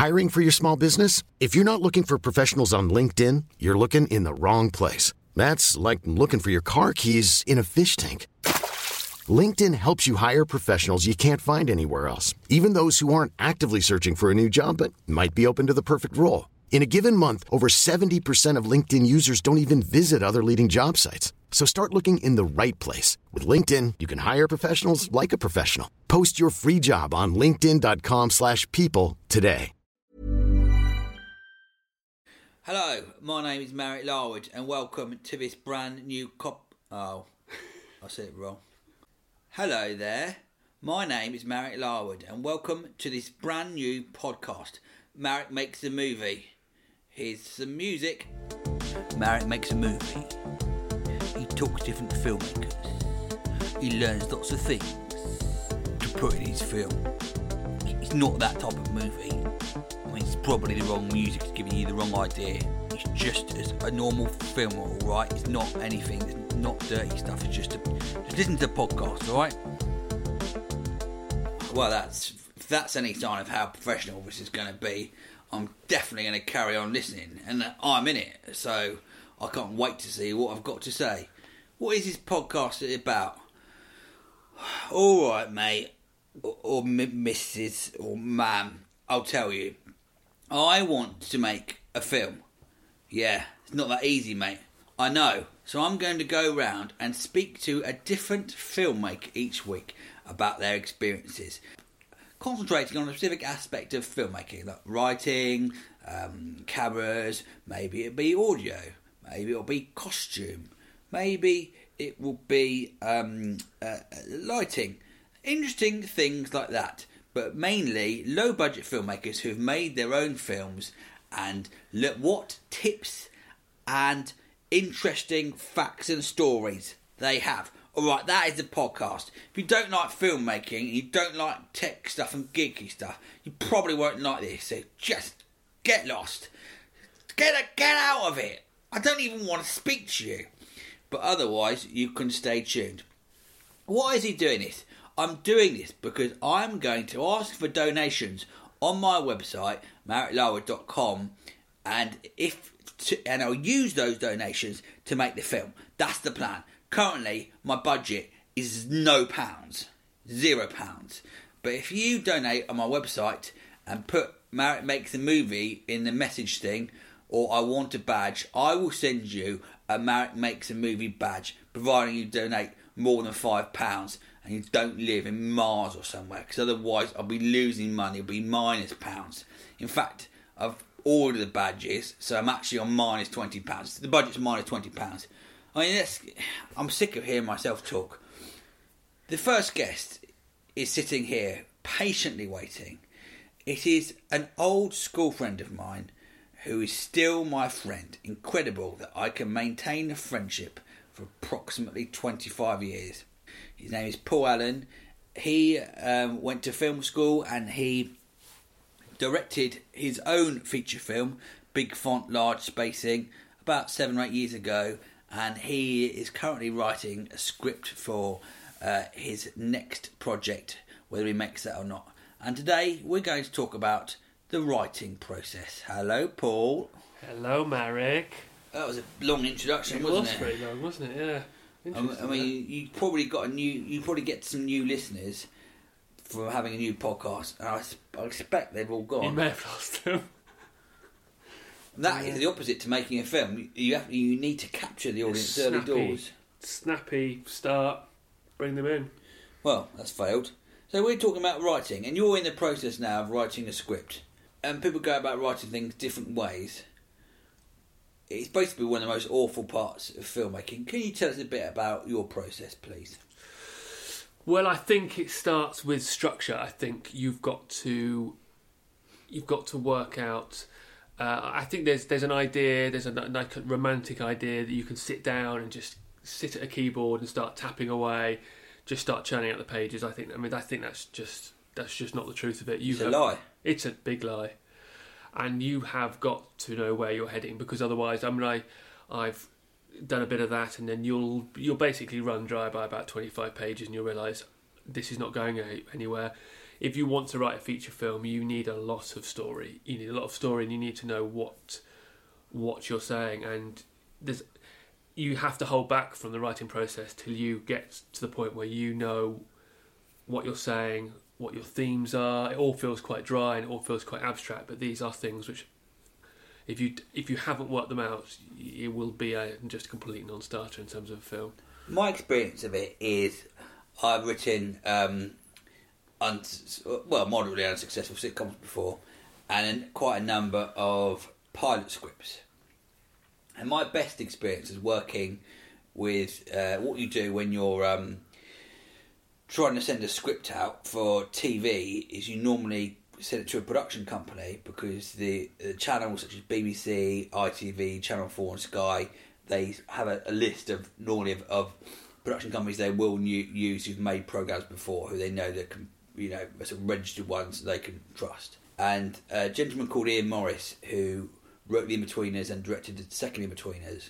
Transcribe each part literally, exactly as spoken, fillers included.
Hiring for your small business? If you're not looking for professionals on LinkedIn, you're looking in the wrong place. That's like looking for your car keys in a fish tank. LinkedIn helps you hire professionals you can't find anywhere else, even those who aren't actively searching for a new job but might be open to the perfect role. In a given month, over seventy percent of LinkedIn users don't even visit other leading job sites. So start looking in the right place. With LinkedIn, you can hire professionals like a professional. Post your free job on linkedin.com slash people today. Hello, my name is Marek Larwood and welcome to this brand new cop... Oh, I said it wrong. Hello there, my name is Marek Larwood and welcome to this brand new podcast, Marek Makes a Movie. Here's some music. Marek makes a movie. He talks to different filmmakers. He learns lots of things to put in his film. It's not that type of movie. I mean, it's probably the wrong music. It's giving you the wrong idea. It's just as a normal film, alright? It's not anything. It's not dirty stuff. It's just a... Just listen to the podcast, alright? Well, that's... If that's any sign of how professional this is going to be, I'm definitely going to carry on listening. And I'm in it, so I can't wait to see what I've got to say. What is this podcast about? Alright, mate. Or, or Missus or Ma'am. I'll tell you. I want to make a film. Yeah, it's not that easy, mate. I know. So I'm going to go round and speak to a different filmmaker each week about their experiences, concentrating on a specific aspect of filmmaking, like writing, um, cameras, maybe it'll be audio, maybe it'll be costume, maybe it will be um, uh, lighting, interesting things like that. But mainly low-budget filmmakers who've made their own films and look what tips and interesting facts and stories they have. Alright, that is the podcast. If you don't like filmmaking and you don't like tech stuff and geeky stuff, you probably won't like this. So just get lost. Get, get out of it. I don't even want to speak to you. But otherwise, you can stay tuned. Why is he doing this? I'm doing this because I'm going to ask for donations on my website, marek larwood dot com, and if to, and I'll use those donations to make the film. That's the plan. Currently, my budget is no pounds, zero pounds. But if you donate on my website and put Marek Makes a Movie in the message thing, or I want a badge, I will send you a Marek Makes a Movie badge, providing you donate more than five pounds. And you don't live in Mars or somewhere, because otherwise I'll be losing money. It'll be minus pounds. In fact, I've ordered the badges, so I'm actually on minus twenty pounds. The budget's minus twenty pounds. I mean, that's, I'm sick of hearing myself talk. The first guest is sitting here, patiently waiting. It is an old school friend of mine who is still my friend. Incredible that I can maintain a friendship for approximately twenty-five years. His name is Paul Allen. He um, went to film school and he directed his own feature film, Big Font, Large Spacing, about seven or eight years ago. And he is currently writing a script for uh, his next project, whether he makes that or not. And today we're going to talk about the writing process. Hello, Paul. Hello, Marek. That was a long introduction, it wasn't was it? It was very long, wasn't it? Yeah. I mean, you probably got a new. You probably get some new listeners from having a new podcast, and I, I expect they've all gone. You may have lost them. That yeah. is the opposite to making a film. You have you need to capture the audience It's early snappy, doors. Snappy start, bring them in. Well, that's failed. So we're talking about writing, and you're in the process now of writing a script. And people go about writing things different ways. It's basically one of the most awful parts of filmmaking. Can you tell us a bit about your process, please? Well, I think it starts with structure. I think you've got to you've got to work out. Uh, I think there's there's an idea, there's a like a romantic idea that you can sit down and just sit at a keyboard and start tapping away, just start churning out the pages. I think I mean I think that's just that's just not the truth of it. You it's have, a lie. It's a big lie. And you have got to know where you're heading, because otherwise, I mean, I, I've done a bit of that, and then you'll you'll basically run dry by about twenty-five pages, and you'll realise this is not going anywhere. if you want to write a feature film, you need a lot of story. You need a lot of story, and you need to know what what you're saying. And there's you have to hold back from the writing process till you get to the point where you know what you're saying, what your themes are. It all feels quite dry and it all feels quite abstract. But these are things which, if you if you haven't worked them out, it will be a, just a complete non-starter in terms of a film. My experience of it is I've written um, un- well moderately unsuccessful sitcoms before, and quite a number of pilot scripts. And my best experience is working with uh, what you do when you're um, trying to send a script out for T V is you normally send it to a production company, because the, the channels such as B B C, I T V, Channel four and Sky, they have a, a list of normally of, of production companies they will new, use who've made programmes before, who they know that can, you know, sort of registered ones they can trust. And a gentleman called Ian Morris, who wrote The In-Betweeners and directed the second In-Betweeners,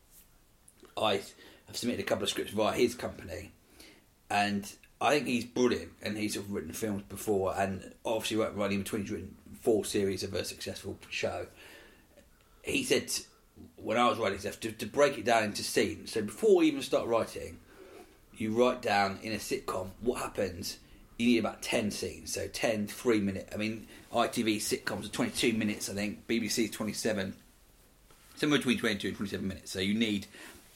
I have submitted a couple of scripts via his company, and I think he's brilliant, and he's sort of written films before, and obviously writing In-Between, he's written four series of a successful show. He said, when I was writing stuff, to, to break it down into scenes. So before you even start writing, you write down in a sitcom what happens. You need about ten scenes, so ten three minute. I mean, I T V sitcoms are twenty-two minutes, I think. B B C is twenty-seven, somewhere between twenty-two and twenty-seven minutes. So you need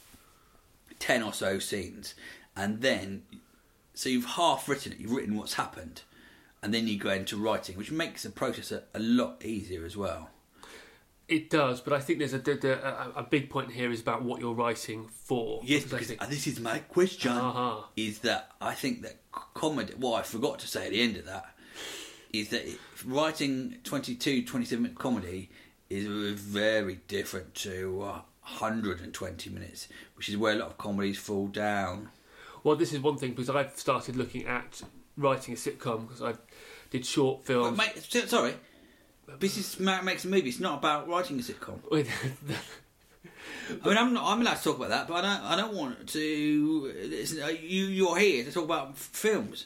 ten or so scenes, and then so you've half written it. You've written what's happened, and then you go into writing, which makes the process a, a lot easier as well. It does, but I think there's a, a, a big point here is about what you're writing for. Yes, because, because think, this is my question, uh-huh. is that I think that comedy, what I forgot to say at the end of that, is that writing twenty-two, twenty-seven minute comedy is very different to uh, one hundred twenty minutes, which is where a lot of comedies fall down. Well, this is one thing, because I've started looking at writing a sitcom, because I did short films. Well, mate, sorry. This is makes a movie. It's not about writing a sitcom. I mean, I'm not. I'm allowed to talk about that, but I don't. I don't want to. You, you're here to talk about films.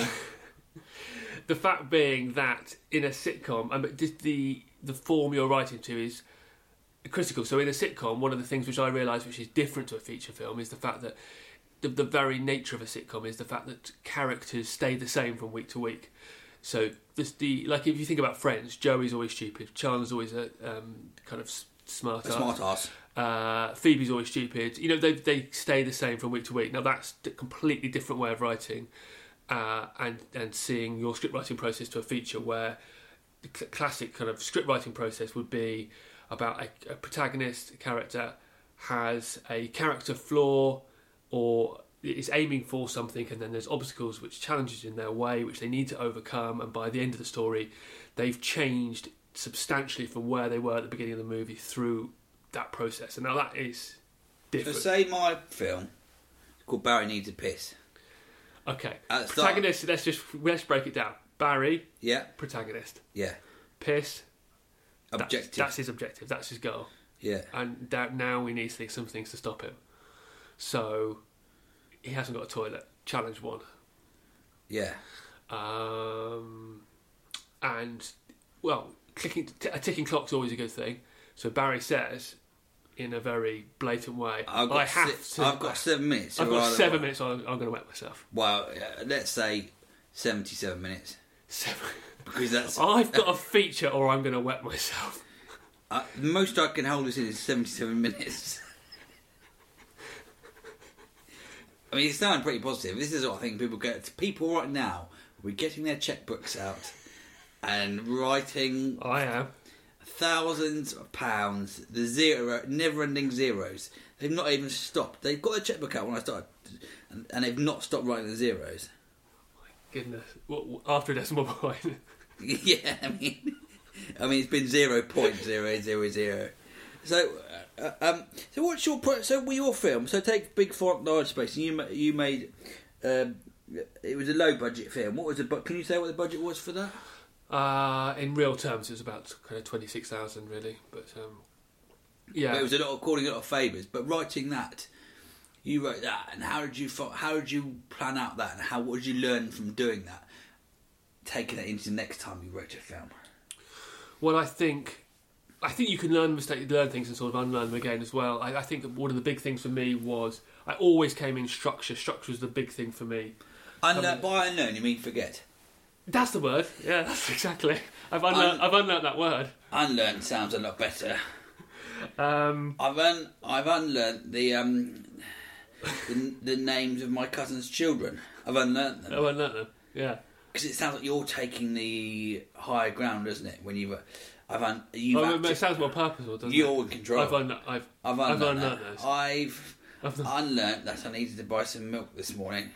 The fact being that in a sitcom, I mean, the the form you're writing to is critical. So in a sitcom, one of the things which I realise which is different to a feature film is the fact that the, the very nature of a sitcom is the fact that characters stay the same from week to week. So this the like if you think about Friends, Joey's always stupid, Chandler's always a um, kind of smart a smart ass. Uh, Phoebe's always stupid. You know, they they stay the same from week to week. Now that's a completely different way of writing, uh, and and seeing your script writing process to a feature where the cl- classic kind of script writing process would be about a, a protagonist, a character has a character flaw or is aiming for something, and then there's obstacles which challenges in their way which they need to overcome, and by the end of the story they've changed substantially from where they were at the beginning of the movie through that process. And now that is different. So say my film called Barry Needs a Piss. Okay. Protagonist, let's just let's break it down. Barry, yeah. Protagonist. Yeah. Piss. Objective. That's, that's his objective. That's his goal. Yeah. And that now we need to think some things to stop him. So he hasn't got a toilet. Challenge one. Yeah. Um, and well, clicking t- a ticking clock's always a good thing. So Barry says, in a very blatant way, I've got I have six, to. I've got seven minutes. I've got seven minutes. I'm, I'm going to wet myself. Well, uh, let's say seventy-seven minutes. Seven. Because that's. I've got a feature, or I'm going to wet myself. Uh, the most I can hold this in is seventy-seven minutes. I mean, it's sounding pretty positive. This is what I think people get. People right now, we're getting their checkbooks out and writing. I am. Thousands of pounds, the zero, never-ending zeros. They've not even stopped. They've got their checkbook out when I started, and, and they've not stopped writing the zeros. My goodness! What, after a decimal point. Yeah, I mean, I mean, it's been zero point zero zero zero. So, uh, um, so what's your pro- so with your film? So take Big Font, Large Space, and you ma- you made um, it was a low budget film. What was the bu- Can you say what the budget was for that? Uh, in real terms, it was about kind of twenty-six thousand, really. But um, yeah, but it was a lot of calling a lot of favours. But writing that, you wrote that, and how did you how did you plan out that, and how what did you learn from doing that? taken that into the next time you wrote a film? Well, I think I think you can learn mistakes, learn things and sort of unlearn them again as well. I, I think one of the big things for me was I always came in structure. Structure was the big thing for me. Unlearn, by unlearn, you mean forget? That's the word. Yeah, that's exactly. I've unlearned, Un- I've unlearned that word. Unlearn sounds a lot better. Um, I've un- I've unlearned the um the, the names of my cousin's children. I've unlearned them. I've unlearned them. Yeah. Because it sounds like you're taking the higher ground, doesn't it? When you've, I've un, you've Oh, acted, it sounds more purposeful, doesn't you're it? in control. I've un- I've I've I've unlearned, unlearned that. those. I've I've unlearned that I needed to buy some milk this morning.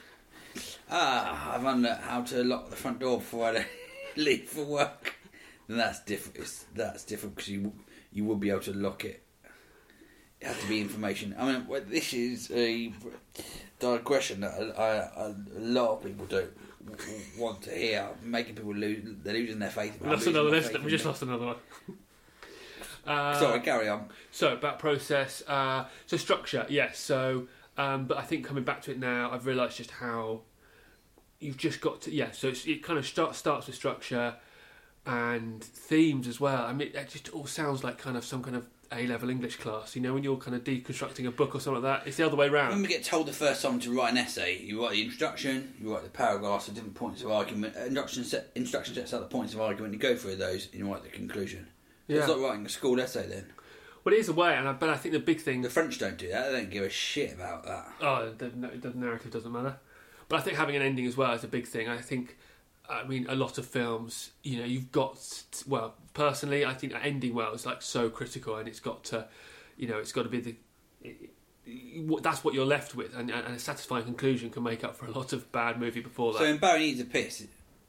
Ah, I've unlearned how to lock the front door before I leave for work. And that's different. It's, that's different because you you would be able to lock it. It has to be information. I mean, well, this is a digression that I, I, a lot of people don't want to hear, making people lose. They're losing their faith. We lost another listener. We just lost another one. Uh, Sorry, carry on. So about process, uh, so structure, yes. So, um, but I think coming back to it now, I've realised just how you've just got to, yeah. So it's, it kind of start, starts with structure and themes as well. I mean, it just all sounds like kind of some kind of A-level English class. You know, when you're kind of deconstructing a book or something like that, it's the other way around. When we get told the first time to write an essay, you write the introduction, you write the paragraphs, the different points of argument. Uh, introduction, set, introduction sets out the points of argument. You go through those, and you write the conclusion. Yeah. It's like writing a school essay then. Well, it is a way, and I, but I think the big thing. The French don't do that. They don't give a shit about that. Oh, the, the narrative doesn't matter. But I think having an ending as well is a big thing. I think, I mean, a lot of films, you know, you've got, well, personally, I think ending well is like so critical, and it's got to, you know, it's got to be the, it, it, that's what you're left with, and, and a satisfying conclusion can make up for a lot of bad movie before that. So in Barry Needs a Piss,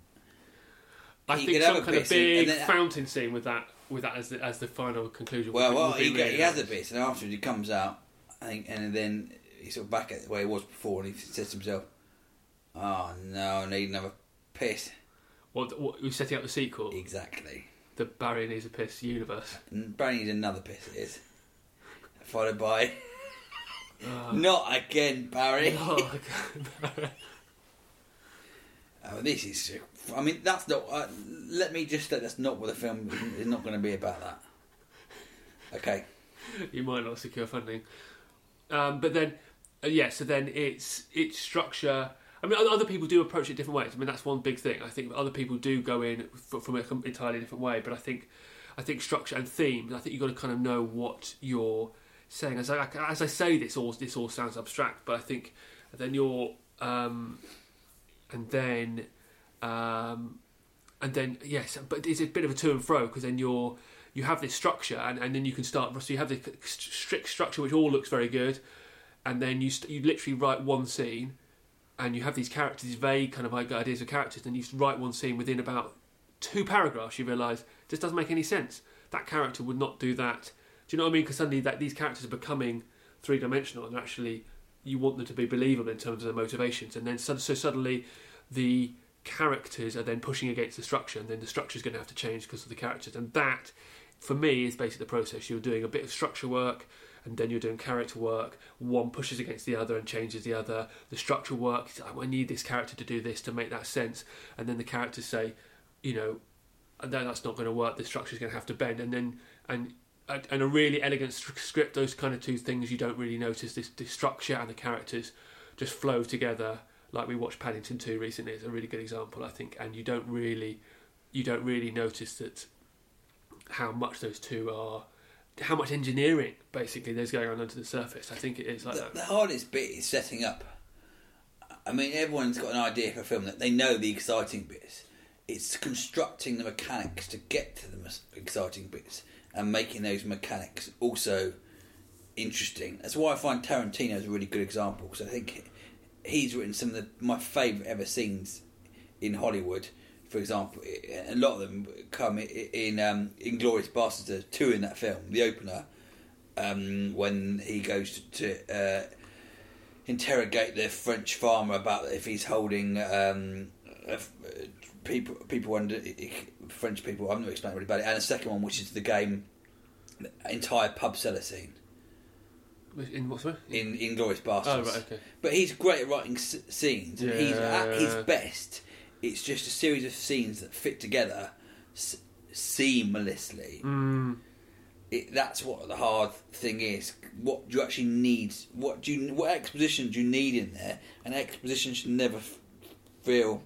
I he think could have some a kind of piss big and then- fountain scene with that, with that as the, as the final conclusion. well, would be, well, would be he, really he has a nice. piss, and afterwards he comes out, I think, and then he's sort of back at where he was before, and he says to himself, "Oh no, I need another piss." What, what we're setting up the sequel, Exactly. the Barry Needs a Piss universe. And Barry needs another piss. It is followed by, Oh. "Not again, Barry." Oh, okay. Oh, this is. I mean, that's not. Uh, let me just say that's not what the film is. Not going to be about that. Okay. You might not secure funding, um, but then, uh, yeah. So then it's it's structure. I mean, other people do approach it different ways. I mean, that's one big thing. I think other people do go in f- from an entirely different way. But I think, I think structure and themes. I think you've got to kind of know what you're saying. As I as I say this, all this all sounds abstract. But I think then you're, um, and then, um, and then yes. But it's a bit of a to and fro because then you're. You have this structure, and, and then you can start. So you have this strict structure, which all looks very good, and then you st- you literally write one scene, and you have these characters, these vague kind of ideas of characters, and you write one scene within about two paragraphs. You realise this doesn't make any sense. That character would not do that. Do you know what I mean? Because suddenly that these characters are becoming three dimensional, and actually you want them to be believable in terms of their motivations, and then so, so suddenly the characters are then pushing against the structure, and then the structure is going to have to change because of the characters, and that. For me, is basically the process. You're doing a bit of structure work, and then you're doing character work. One pushes against the other and changes the other. The structure work, I need this character to do this to make that sense. And then the characters say, you know, no, that's not going to work. The structure is going to have to bend. And then, and and a really elegant script, those kind of two things, you don't really notice. This, this structure and the characters just flow together. Like we watched Paddington two recently, is a really good example, I think. And you don't really, you don't really notice that. How much those two are, how much engineering basically there's going on under the surface. I think it is like the, that. The hardest bit is setting up. I mean, everyone's got an idea for a film that they know the exciting bits. It's constructing the mechanics to get to the exciting bits and making those mechanics also interesting. That's why I find Tarantino is a really good example, because I think he's written some of the, my favourite ever scenes in Hollywood. For example, a lot of them come in um, Inglourious Basterds. There's two in that film. The opener, um, when he goes to, to uh, interrogate the French farmer about if he's holding um, uh, people people under French people. I'm not explaining really about it. And the second one, which is the game, the entire pub cellar scene. In what way? In Inglourious Basterds. Oh right, okay. But he's great at writing s- scenes. Yeah. He's at his best it's just a series of scenes that fit together s- seamlessly. Mm. It, that's what the hard thing is. What do you actually need? What do you? What exposition do you need in there? And exposition should never f- feel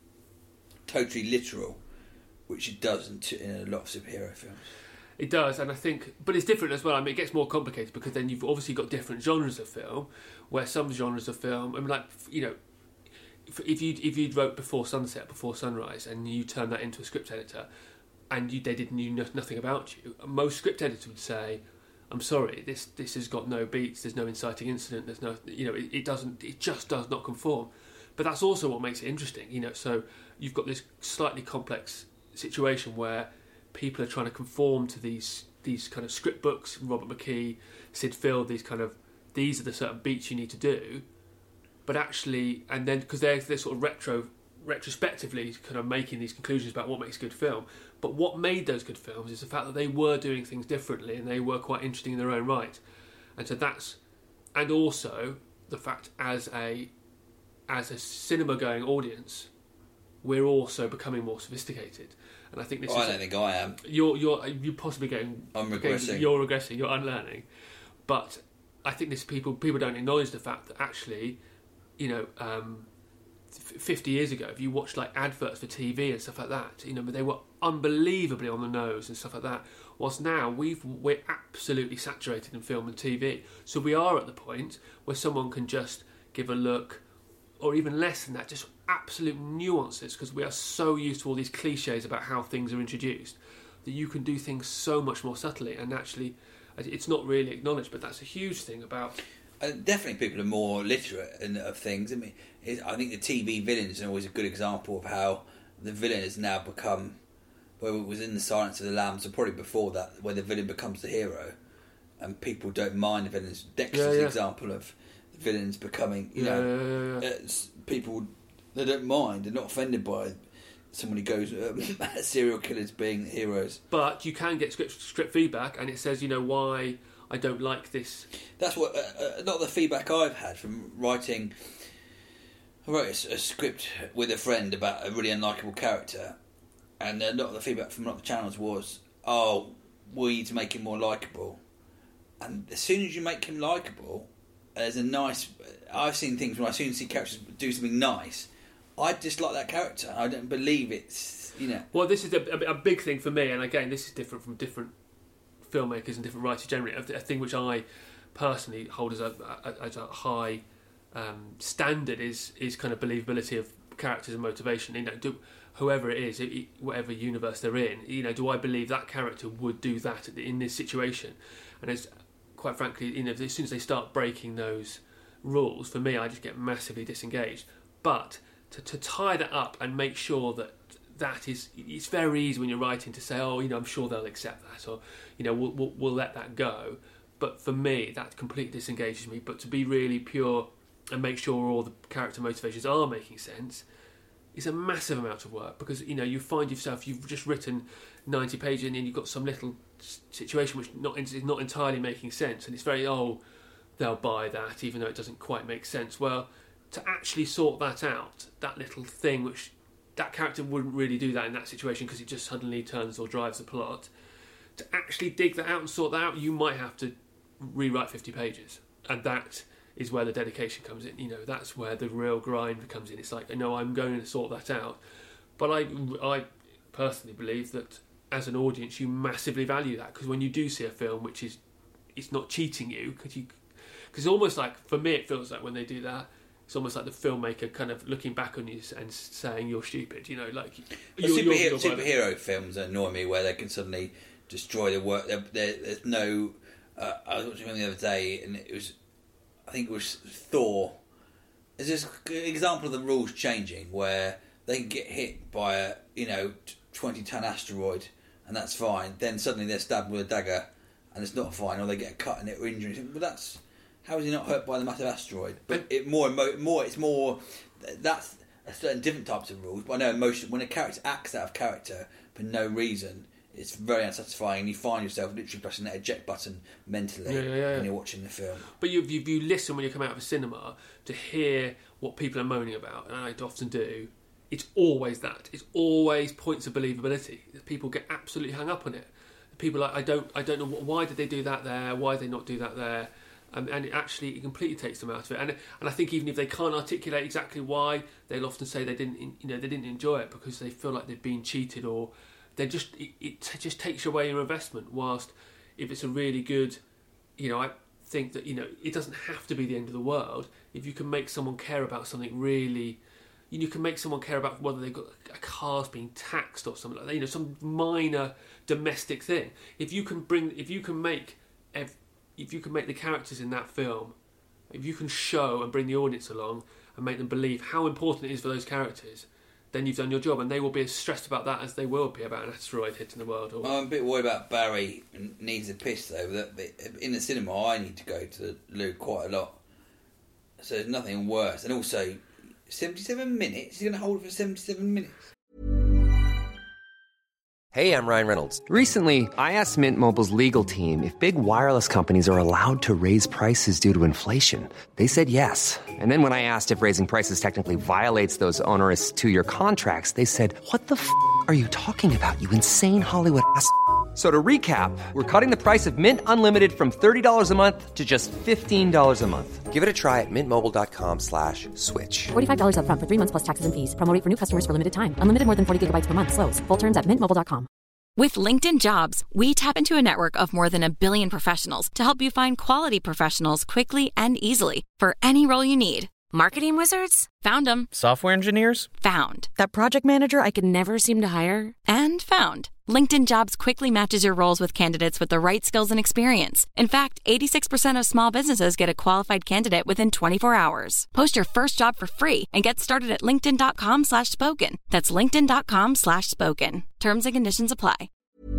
totally literal, which it does in, t- in a lot of superhero films. It does, and I think, but it's different as well. I mean, it gets more complicated because then you've obviously got different genres of film, where some genres of film, I mean, like, you know, if, if you if you wrote Before Sunset, Before Sunrise, and you turn that into a script editor, and you, they didn't knew nothing about you, most script editors would say, "I'm sorry, this this has got no beats. There's no inciting incident. There's no, you know, it, it doesn't, it just does not conform." But that's also what makes it interesting, you know. So you've got this slightly complex situation where people are trying to conform to these these kind of script books, Robert McKee, Sid Field, these kind of, these are the certain beats you need to do, but actually, and then, because they're, they're sort of retro, retrospectively kind of making these conclusions about what makes a good film, but what made those good films is the fact that they were doing things differently and they were quite interesting in their own right. And so that's, and also the fact as a, as a cinema-going audience, we're also becoming more sophisticated. And I think this oh, is... I don't think I am. You're you're you're possibly getting... I'm regressing. Getting, you're regressing. You're unlearning. But I think this people people don't acknowledge the fact that actually, you know, um, fifty years ago, if you watched like adverts for T V and stuff like that, you know, they were unbelievably on the nose and stuff like that. Whilst now we've we're absolutely saturated in film and T V, so we are at the point where someone can just give a look, or even less than that, just absolute nuances, because we are so used to all these cliches about how things are introduced that you can do things so much more subtly, and actually it's not really acknowledged, but that's a huge thing about... Uh, definitely people are more literate in, of things. I mean, it, I think the T V villains are always a good example of how the villain has now become, where it was in The Silence of the Lambs, or probably before that, where the villain becomes the hero and people don't mind the villains. Dexter's yeah, yeah. an example of the villains becoming, you yeah, know, yeah, yeah, yeah. It's, people, they don't mind, they're not offended by someone who goes, um, serial killers being heroes. But you can get script, script feedback, and it says, you know, why I don't like this. That's what uh, a lot of the feedback I've had from writing. I wrote a, a script with a friend about a really unlikable character, and a lot of the feedback from a lot of the channels was, "Oh, we need to make him more likable." And as soon as you make him likable, there's a nice. I've seen things when I soon see characters do something nice, I dislike that character. I don't believe it's, you know. Well, this is a, a, a big thing for me, and again, this is different from different filmmakers and different writers generally. A, a thing which I personally hold as a, a, as a high um, standard is is kind of believability of characters and motivation. You know, do, whoever it is, it, whatever universe they're in, you know, do I believe that character would do that in this situation? And as quite frankly, you know, as soon as they start breaking those rules, for me, I just get massively disengaged. But to, to tie that up and make sure that that is, it's very easy when you're writing to say, oh, you know, I'm sure they'll accept that, or, you know, we'll, we'll, we'll let that go. But for me, that completely disengages me. But to be really pure and make sure all the character motivations are making sense is a massive amount of work, because, you know, you find yourself, you've just written ninety pages and you've got some little situation which not is not entirely making sense, and it's very, oh, they'll buy that even though it doesn't quite make sense. Well, to actually sort that out, that little thing which that character wouldn't really do that in that situation because it just suddenly turns or drives the plot, to actually dig that out and sort that out, you might have to rewrite fifty pages, and that is where the dedication comes in. You know, that's where the real grind comes in. It's like, no, I'm going to sort that out. But I, I personally believe that as an audience, you massively value that, because when you do see a film which is, it's not cheating you, because you, because it's almost like, for me, it feels like when they do that, it's almost like the filmmaker kind of looking back on you and saying you're stupid. You know, like well, you're, superhero, you're, you're superhero films annoy me, where they can suddenly destroy the work. There, there, there's no. Uh, I was watching one the other day, and it was, I think it was Thor. There's this example of the rules changing where they can get hit by a, you know, twenty ton asteroid, and that's fine. Then suddenly they're stabbed with a dagger, and it's not fine, or they get a cut and they're injured. But that's, how is he not hurt by the massive asteroid? But it more, more, it's more. That's a certain different types of rules. But I know emotion, when a character acts out of character for no reason, it's very unsatisfying, and you find yourself literally pressing that eject button mentally yeah, yeah, yeah. when you're watching the film. But you, you you listen when you come out of a cinema to hear what people are moaning about, and I often do. it's always that. It's always points of believability. People get absolutely hung up on it. People are like, I don't, I don't know why did they do that there? Why did they not do that there? Um, and it actually, it completely takes them out of it. And and I think even if they can't articulate exactly why, they'll often say they didn't, you know, they didn't enjoy it because they feel like they've been cheated, or they just, it, it just takes away your investment. Whilst if it's a really good, you know, I think that, you know, it doesn't have to be the end of the world. If you can make someone care about something really, you can make someone care about whether they've got a car's being taxed or something like that, you know, some minor domestic thing. If you can bring, if you can make, if you can make the characters in that film, if you can show and bring the audience along and make them believe how important it is for those characters, then you've done your job, and they will be as stressed about that as they will be about an asteroid hitting the world. Or... I'm a bit worried about Barry needs a piss though. That in the cinema, I need to go to the loo quite a lot, so there's nothing worse. And also, seventy-seven minutes. He's going to hold it for seventy-seven minutes. Hey, I'm Ryan Reynolds. Recently, I asked Mint Mobile's legal team if big wireless companies are allowed to raise prices due to inflation. They said yes. And then when I asked if raising prices technically violates those onerous two-year contracts, they said, what the f*** are you talking about, you insane Hollywood ass f- So to recap, we're cutting the price of Mint Unlimited from thirty dollars a month to just fifteen dollars a month. Give it a try at mintmobile.com slash switch. forty-five dollars up front for three months plus taxes and fees. Promo rate for new customers for limited time. Unlimited more than forty gigabytes per month. Slows full terms at mint mobile dot com. With LinkedIn Jobs, we tap into a network of more than a billion professionals to help you find quality professionals quickly and easily for any role you need. Marketing wizards? Found them. Software engineers? Found. That project manager I could never seem to hire? And found. LinkedIn Jobs quickly matches your roles with candidates with the right skills and experience. In fact, eighty-six percent of small businesses get a qualified candidate within twenty-four hours. Post your first job for free and get started at linkedin.com slash spoken. That's linkedin.com slash spoken. Terms and conditions apply.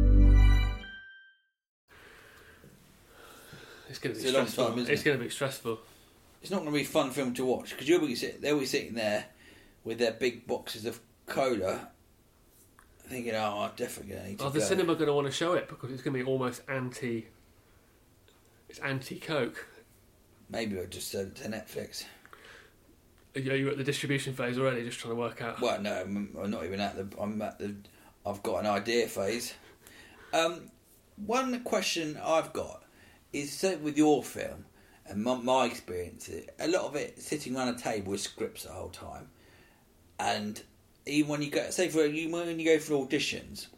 It's going to be It's a long stressful. time, isn't It's it? going to be stressful. It's not going to be a fun film to watch because you'll be sit, they'll be sitting there with their big boxes of cola, thinking, "Oh, I'm definitely going to need to Oh, the go." cinema going to want to show it because it's going to be almost anti. It's anti-Coke. Maybe we'll just send it to Netflix. Are you are you at the distribution phase already, just trying to work out? Well, no, I'm, I'm not even at the. I'm at the. I've got an idea phase. Um, one question I've got is so with your film and my, my experience, a lot of it sitting around a table with scripts the whole time, and even when you go, say for you when you go for auditions,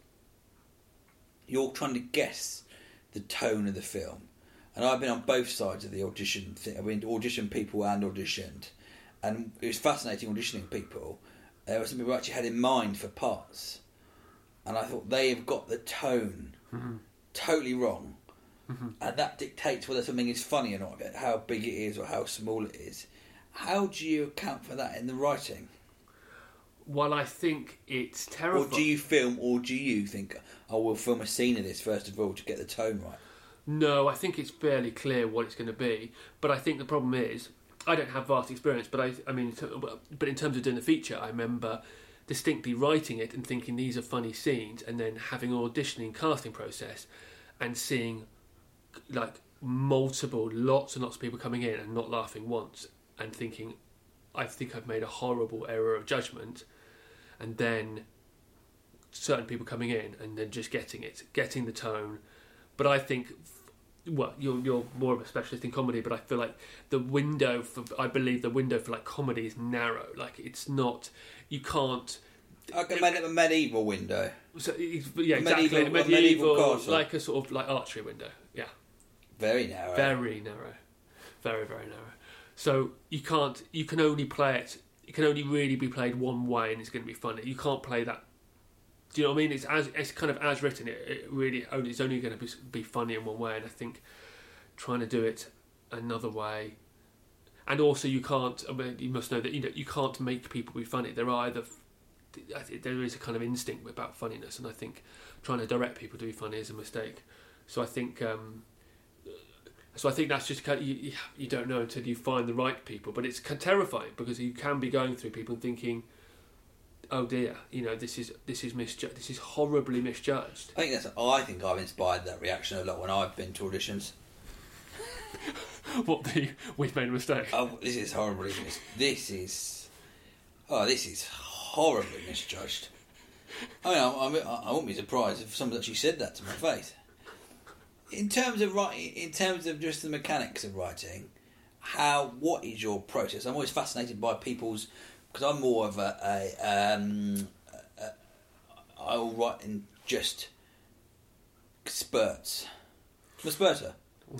you're trying to guess the tone of the film. And I've been on both sides of the audition thing. I've been auditioned people and auditioned. And it was fascinating auditioning people. There were some people I actually had in mind for parts. And I thought they have got the tone mm-hmm. totally wrong. Mm-hmm. And that dictates whether something is funny or not, how big it is or how small it is. How do you account for that in the writing? Well, I think it's terrifying. Or do you film, or do you think, oh, we'll film a scene of this first of all to get the tone right? No, I think it's fairly clear what it's going to be. But I think the problem is, I don't have vast experience, but I, I mean, but in terms of doing the feature, I remember distinctly writing it and thinking these are funny scenes, and then having an auditioning casting process and seeing like multiple, lots and lots of people coming in and not laughing once, and thinking, I think I've made a horrible error of judgment, and then certain people coming in and then just getting it, getting the tone. But I think, well, you're you're more of a specialist in comedy, but I feel like the window for, I believe the window for like comedy is narrow. Like it's not, you can't. Like a, med- a medieval window. So yeah, a exactly. Medieval, a medieval, a medieval castle. like a sort of like archery window. Yeah. Very narrow. Very narrow. Very very narrow. So you can't. You can only play it. It can only really be played one way, and it's going to be funny. You can't play that. Do you know what I mean? It's as it's kind of as written. It, it really only it's only going to be, be funny in one way, and I think trying to do it another way, and also you can't. I mean, you must know that you know you can't make people be funny. There are either there is a kind of instinct about funniness, and I think trying to direct people to be funny is a mistake. So I think. Um, So I think that's just kind of, you, you don't know until you find the right people, but it's terrifying because you can be going through people and thinking, oh dear, you know, this is this is misjudged, this is horribly misjudged. I think that's. I think I've inspired that reaction a lot when I've been to auditions. What the we've made a mistake. Oh, this is horribly mis- This is. Oh, this is horribly misjudged. I mean, I, I, I wouldn't be surprised if someone actually said that to my face. In terms of writing, in terms of just the mechanics of writing, how what is your process? I'm always fascinated by people's, because I'm more of a, a um, a, a, I'll write in just spurts. I'm a spurter.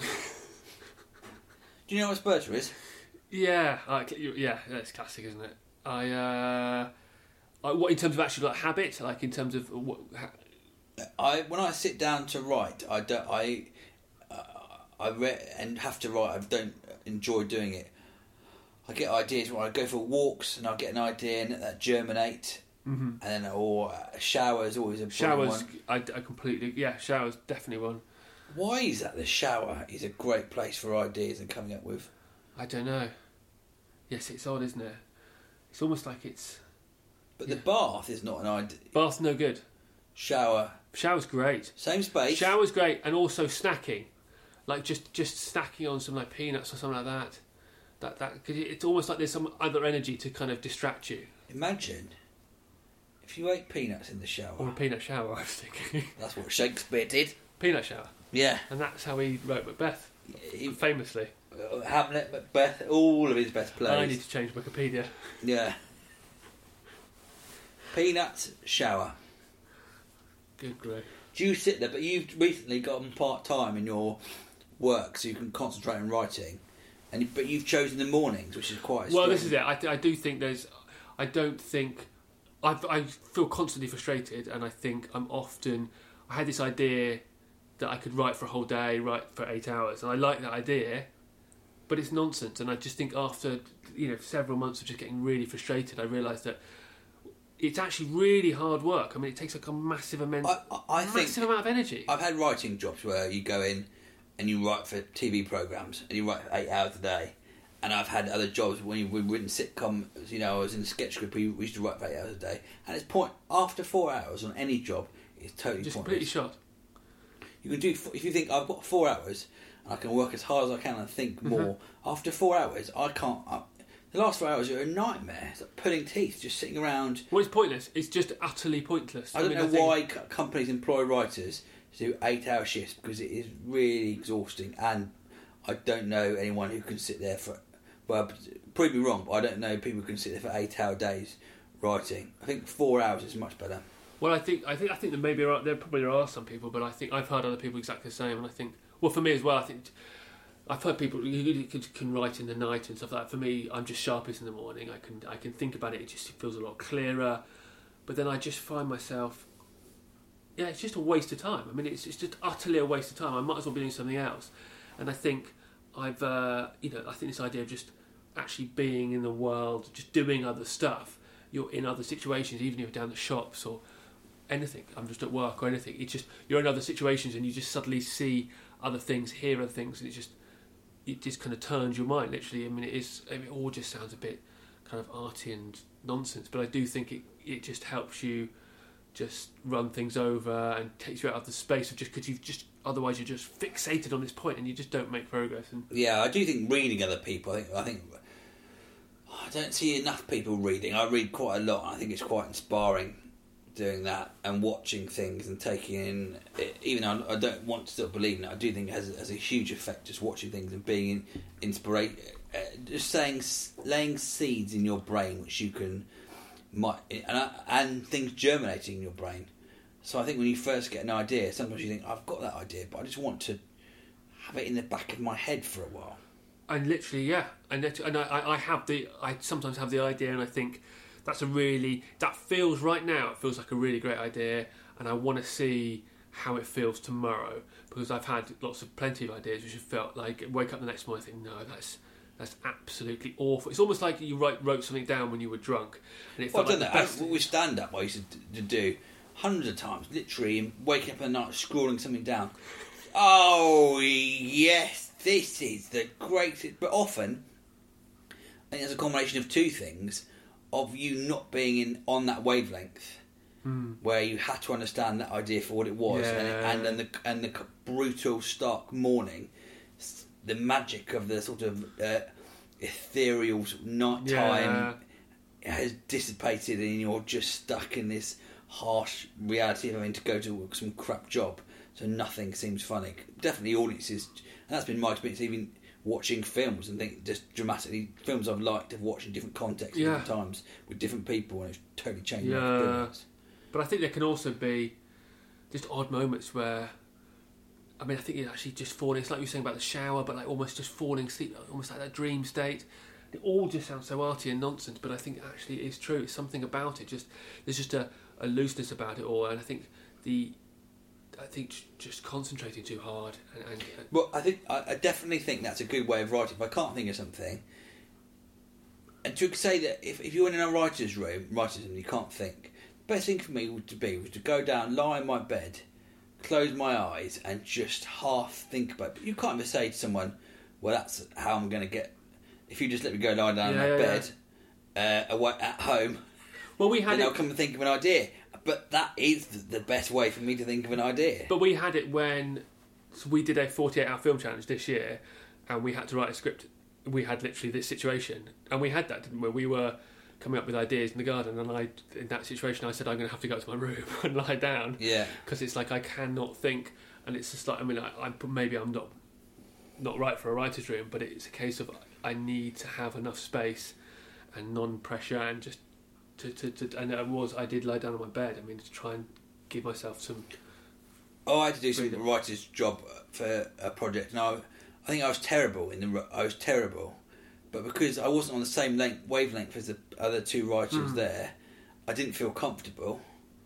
Do you know what a spurter is? Yeah, I, yeah, that's classic, isn't it? I, uh, I, what in terms of actually like habit, like in terms of what? Ha- I when I sit down to write, I don't, I, uh, I read and have to write. I don't enjoy doing it. I get ideas when I go for walks, and I get an idea and let that germinate, mm-hmm. and then or uh, showers always a showers. one. I, I completely yeah, showers definitely one. Why is that? The shower is a great place for ideas and coming up with. I don't know. Yes, it's odd, isn't it? It's almost like it's. But yeah. the bath is not an idea. Bath's no good. Shower. Shower's great. Same space. Shower's great, and also snacking, like just just snacking on some like peanuts or something like that. That that cause it's almost like there's some other energy to kind of distract you. Imagine if you ate peanuts in the shower. Or a peanut shower, I was thinking. That's what Shakespeare did. Peanut shower. Yeah. And that's how he wrote Macbeth. He, famously. Uh, Hamlet, Macbeth, all of his best plays. I need to change Wikipedia. Yeah. Peanuts, shower. Good grief. Do you sit there, but you've recently gotten part-time in your work so you can concentrate on writing, and but you've chosen the mornings, which is quite a Well, strong... this is it. I, I do think there's... I don't think... I, I feel constantly frustrated, and I think I'm often... I had this idea that I could write for a whole day, write for eight hours, and I like that idea, but it's nonsense. And I just think after you know several months of just getting really frustrated, I realised that it's actually really hard work. I mean, it takes like a massive amount, I, I, I massive think amount of energy. I've had writing jobs where you go in and you write for T V programmes and you write for eight hours a day. And I've had other jobs when we've written sitcom, you know, I was in a sketch group, we used to write for eight hours a day. And it's point, after four hours on any job, it's totally just pointless. completely shot. You can do, if you think I've got four hours and I can work as hard as I can and think more, mm-hmm. after four hours, I can't, I, the last four hours are a nightmare. It's like pulling teeth, just sitting around. Well, it's pointless. It's just utterly pointless. I don't I mean, know I think... why co- companies employ writers to do eight hour shifts because it is really exhausting, and I don't know anyone who can sit there for, well, prove me wrong, but I don't know people who can sit there for eight hour days writing. I think four hours is much better. Well, I think I think I think that maybe there, are, there probably are some people, but I think I've heard other people exactly the same, and I think well for me as well. I think I've heard people who can, can write in the night and stuff like that. For me, I'm just sharpest in the morning. I can I can think about it. It just feels a lot clearer. But then I just find myself, yeah, it's just a waste of time. I mean, it's it's just utterly a waste of time. I might as well be doing something else. And I think I've uh, you know I think this idea of just actually being in the world, just doing other stuff. You're in other situations, even if you're down the shops or anything. I'm just at work or anything. It's just you're in other situations and you just suddenly see other things, hear other things, and it just it just kind of turns your mind. Literally, I mean, it is. I mean, it all just sounds a bit kind of arty and nonsense, but I do think it it just helps you just run things over and takes you out of the space of just because you've just otherwise you're just fixated on this point and you just don't make progress. And yeah, I do think reading other people. I think I think I don't see enough people reading. I read quite a lot. And I think it's quite inspiring doing that and watching things and taking in it, even though I don't want to stop believing it, I do think it has, has a huge effect just watching things and being in, inspiration, uh, just saying laying seeds in your brain which you can might and, and things germinating in your brain. So I think when you first get an idea, sometimes you think I've got that idea but I just want to have it in the back of my head for a while. And literally, yeah, and and I, I have the I sometimes have the idea and I think that's a really, that feels right now, it feels like a really great idea, and I want to see how it feels tomorrow, because I've had lots of plenty of ideas which have felt like, wake up the next morning and think, no, that's that's absolutely awful. It's almost like you write, wrote something down when you were drunk. And it well, felt I've like done the that. best... With stand-up, I used to, to do hundreds of times, literally waking up in the night, scrawling something down. Oh, yes, this is the greatest... But often, I think there's a combination of two things, of you not being in on that wavelength, mm. where you had to understand that idea for what it was, yeah. and, it, and then the and the brutal, stark morning, the magic of the sort of uh, ethereal nighttime, yeah. has dissipated and you're just stuck in this harsh reality of having to go to some crap job, so nothing seems funny. Definitely audiences, and that's been my experience even watching films and think just dramatically films I've liked have watched in different contexts, yeah. different times with different people, and it's totally changed yeah. my experience. But I think there can also be just odd moments where, I mean, I think it's actually just falling. It's like you were saying about the shower, but like almost just falling asleep, almost like that dream state. It all just sounds so arty and nonsense, but I think actually it is true. It's something about it. Just there's just a, a looseness about it all, and I think the, I think just concentrating too hard. And, and, and well, I think I, I definitely think that's a good way of writing. If I can't think of something, and to say that if, if you're in a writer's room, writer's room, you can't think. The best thing for me would to be was to go down, lie in my bed, close my eyes, and just half think about it. But you can't even say to someone, "Well, that's how I'm going to get." If you just let me go lie down yeah, in my yeah, bed, yeah. uh, away, at home, well, we had then it, I'll come and think of an idea. But that is the best way for me to think of an idea. But we had it when so we did a forty-eight hour film challenge this year, and we had to write a script. We had literally this situation, and we had that, didn't we? We were coming up with ideas in the garden, and I, in that situation, I said I'm going to have to go to my room and lie down. Yeah. Because it's like I cannot think, and it's just like I mean, I, I'm maybe I'm not not right for a writer's room, but it's a case of I need to have enough space and non-pressure, and just to, to, to and I was I did lie down on my bed. I mean, to try and give myself some. Oh, I had to do freedom. some writer's job for a project, and I, I think I was terrible in the. I was terrible, but because I wasn't on the same length, wavelength as the other two writers mm. there, I didn't feel comfortable.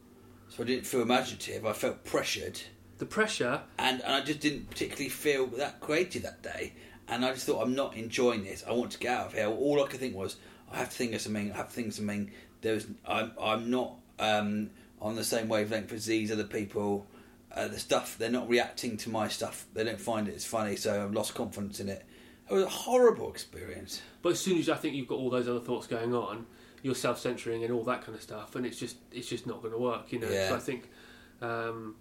So I didn't feel imaginative. I felt pressured. The pressure, and, and I just didn't particularly feel that creative that day. And I just thought, I'm not enjoying this. I want to get out of here. All I could think was, I have to think of something. I have to think of something. There was, I'm, I'm not um, on the same wavelength as these other people. Uh, the stuff, they're not reacting to my stuff. They don't find it as funny, so I've lost confidence in it. It was a horrible experience. But as soon as I think you've got all those other thoughts going on, you're self-censoring and all that kind of stuff, and it's just it's just not going to work, you know. Yeah. So I think, um,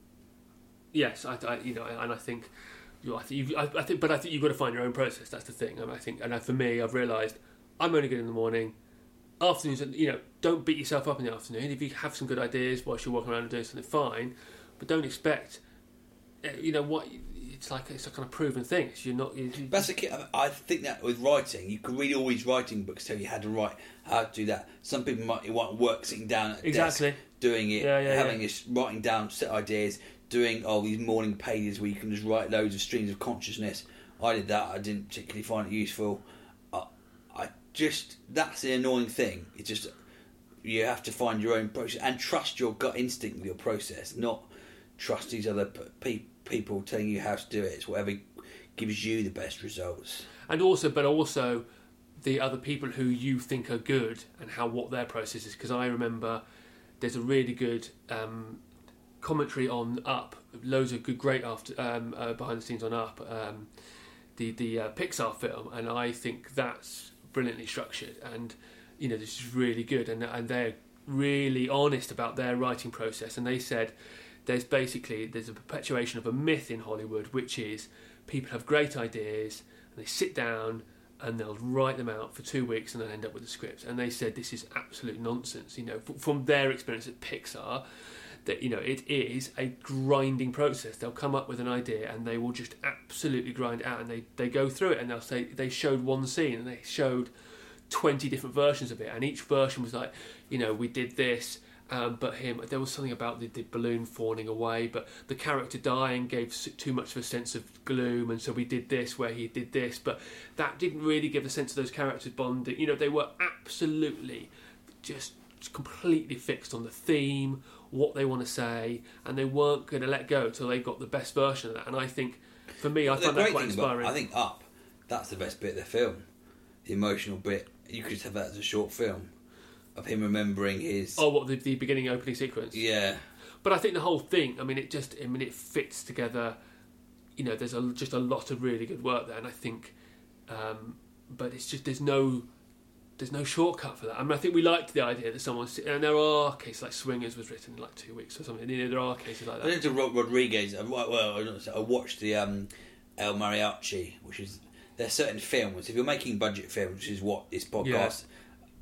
yes, I, I you know, and I think, you know, I think, you've, I, I think, but I think you've got to find your own process. That's the thing. I, mean, I think, and for me, I've realised I'm only good in the morning. Afternoons, you know, don't beat yourself up in the afternoon. If you have some good ideas whilst you're walking around and doing something, fine, but don't expect, you know, what. It's like it's a kind of proven thing. It's you're not. You, you, That's a key. I think that with writing, you can read all these writing books tell you how to write, how to do that. Some people might want work sitting down at a exactly. desk, doing it, yeah, yeah, having yeah. this writing down set ideas, doing all these morning pages where you can just write loads of streams of consciousness. I did that. I didn't particularly find it useful. I, I just that's the annoying thing. It's just you have to find your own process and trust your gut instinct with your process, not trust these other people. People telling you how to do it. It's whatever gives you the best results. And also, but also the other people who you think are good and how what their process is. Because I remember there's a really good um, commentary on Up, loads of good, great after um, uh, behind the scenes on Up, um, the the uh, Pixar film, and I think that's brilliantly structured, and you know this is really good, and and they're really honest about their writing process, and they said. There's basically there's a perpetuation of a myth in Hollywood, which is people have great ideas and they sit down and they'll write them out for two weeks and then end up with a script. And they said this is absolute nonsense. You know, from their experience at Pixar, that you know it is a grinding process. They'll come up with an idea and they will just absolutely grind it out. And they they go through it and they'll say they showed one scene and they showed twenty different versions of it, and each version was like, you know, we did this. Um, but him, there was something about the, the balloon falling away, but the character dying gave too much of a sense of gloom, and so we did this where he did this, but that didn't really give a sense of those characters bonding. You know, they were absolutely just completely fixed on the theme, what they want to say, and they weren't going to let go until they got the best version of that. And I think, for me, I the find that quite thing inspiring. About, I think Up, that's the best bit of the film, the emotional bit. You could just have that as a short film. Of him remembering his... Oh, what, the, the beginning opening sequence? Yeah. But I think the whole thing, I mean, it just, I mean, it fits together. You know, there's a, just a lot of really good work there, and I think, um, but it's just, there's no, there's no shortcut for that. I mean, I think we liked the idea that someone's, and there are cases like Swingers was written in like two weeks or something, you know, there are cases like that. I went to Rod- Rodriguez, well, I, don't know, I watched the um, El Mariachi, which is, there's certain films, if you're making budget films, which is what this podcast... Yeah.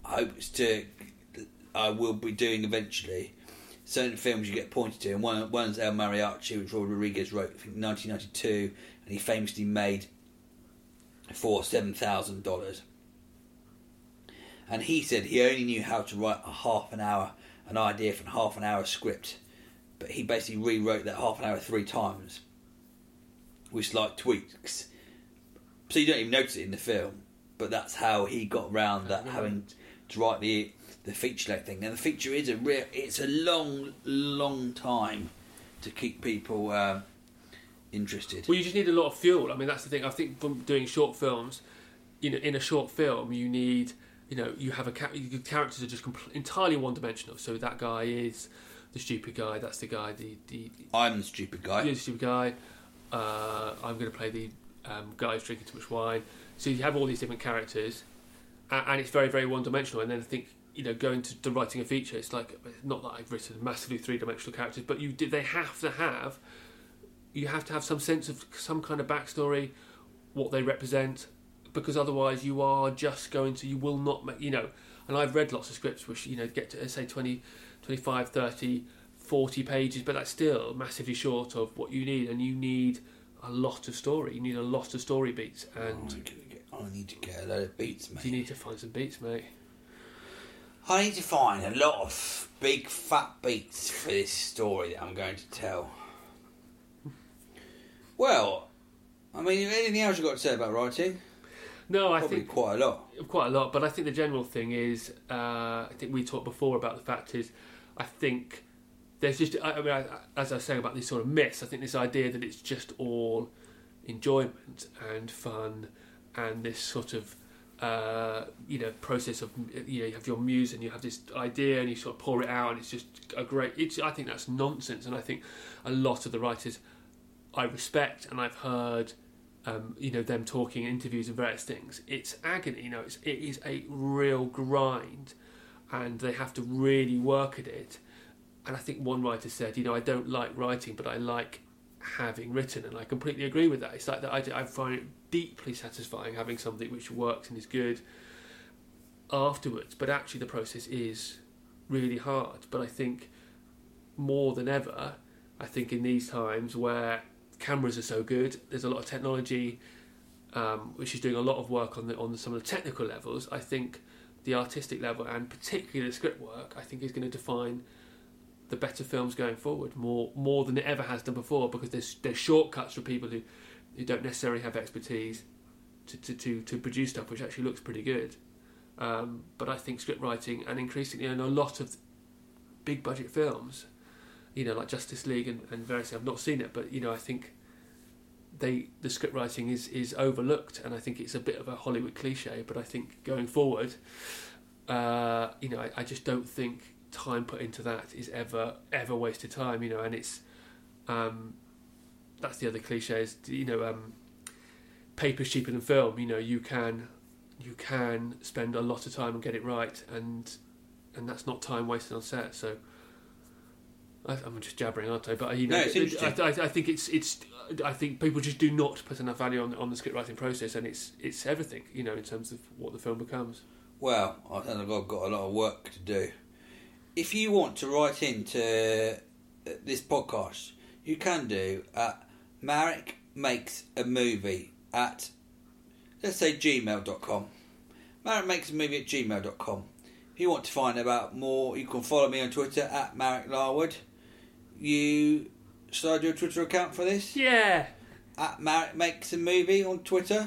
hopes to, I will be doing eventually. Certain films you get pointed to, and one one's El Mariachi, which Robert Rodriguez wrote, I think, nineteen ninety-two, and he famously made for seven thousand dollars. And he said he only knew how to write a half an hour, an idea for a half an hour script, but he basically rewrote that half an hour three times with slight tweaks. So you don't even notice it in the film, but that's how he got around that, having to write the the feature length thing. And the feature is a real, it's a long, long time to keep people um, interested. Well, you just need a lot of fuel. I mean, that's the thing. I think from doing short films, you know, in a short film, you need, you know, you have a the characters are just compl- entirely one-dimensional. So that guy is the stupid guy. That's the guy. The, the I'm the stupid guy. You're the stupid guy. Uh, I'm going to play the um, guy who's drinking too much wine. So you have all these different characters, and, and it's very, very one-dimensional. And then I think, you know, going to, to writing a feature, it's like, not that I've written massively three-dimensional characters, but you they have to have, you have to have some sense of some kind of backstory, what they represent, because otherwise you are just going to, you will not make, you know, and I've read lots of scripts which, you know, get to, say, twenty, twenty-five, thirty, forty pages, but that's still massively short of what you need, and you need a lot of story. You need a lot of story beats, and oh, I need to get a load of beats, mate. You need to find some beats, mate. I need to find a lot of big fat beats for this story that I'm going to tell. Well, I mean, anything else you've got to say about writing? No, I Probably think quite a lot. Quite a lot, but I think the general thing is, uh, I think we talked before about the fact is, I think there's just, I, I mean, I, as I was saying about these sort of myths, I think this idea that it's just all enjoyment and fun and this sort of, uh, you know, process of, you know, you have your muse and you have this idea and you sort of pour it out and it's just a great, it's, I think that's nonsense. And I think a lot of the writers I respect, and I've heard, um, you know, them talking in interviews and various things, it's agony, you know, it's, it is a real grind and they have to really work at it. And I think one writer said, you know, I don't like writing, but I like having written, and I completely agree with that. It's like that. I, I find it deeply satisfying having something which works and is good afterwards. But actually, the process is really hard. But I think more than ever, I think in these times where cameras are so good, there's a lot of technology um, which is doing a lot of work on the on some of the technical levels. I think the artistic level and particularly the script work, I think, is going to define the better films going forward more more than it ever has done before, because there's there's shortcuts for people who, who don't necessarily have expertise to, to, to, to produce stuff which actually looks pretty good. Um, but I think script writing, and increasingly in a lot of big budget films, you know, like Justice League and, and various, I've not seen it, but you know, I think they the script writing is, is overlooked, and I think it's a bit of a Hollywood cliche, but I think going forward, uh, you know, I, I just don't think time put into that is ever ever wasted time, you know. And it's um that's the other cliche is, you know, um paper's cheaper than film. You know, you can you can spend a lot of time and get it right, and and that's not time wasted on set. So I, I'm just jabbering, aren't I? But you know, no, it's interesting. I, I, I think it's it's I think people just do not put enough value on on the script writing process, and it's it's everything, you know, in terms of what the film becomes. Well, I think I've got a lot of work to do. If you want to write into this podcast, you can do at Marek Makes a Movie at, let's say, gmail dot com. Marek Makes a Movie at gmail dot com. If you want to find out more, you can follow me on Twitter at Marek Larwood. You, should I do a Twitter account for this? Yeah. At Marek Makes a Movie on Twitter.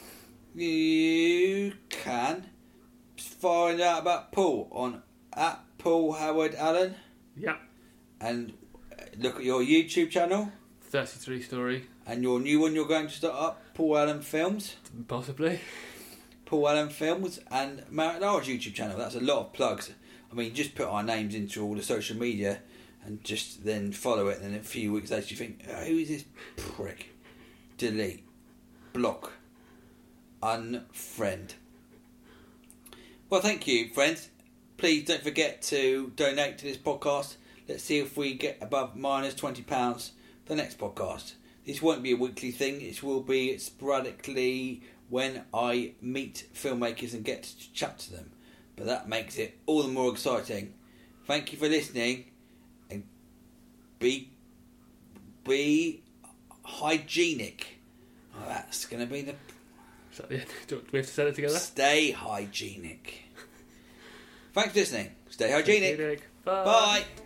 You can find out about Paul on at Paul Howard Allen. Yeah. And look at your YouTube channel. thirty-three Story. And your new one you're going to start up, Paul Allen Films. Possibly. Paul Allen Films and Marek Larwood's YouTube channel. That's a lot of plugs. I mean, just put our names into all the social media and just then follow it, and then a few weeks later you think, oh, who is this prick? Delete. Block. Unfriend. Well, thank you, friends. Please don't forget to donate to this podcast. Let's see if we get above minus twenty pounds for the next podcast. This won't be a weekly thing. It will be sporadically when I meet filmmakers and get to chat to them. but that makes it all the more exciting. Thank you for listening, and be be hygienic. Oh, that's going to be the... Is that the end? Do we have to say it together? Stay hygienic. Thanks for listening. Stay hygienic. Hygienic. Bye. Bye.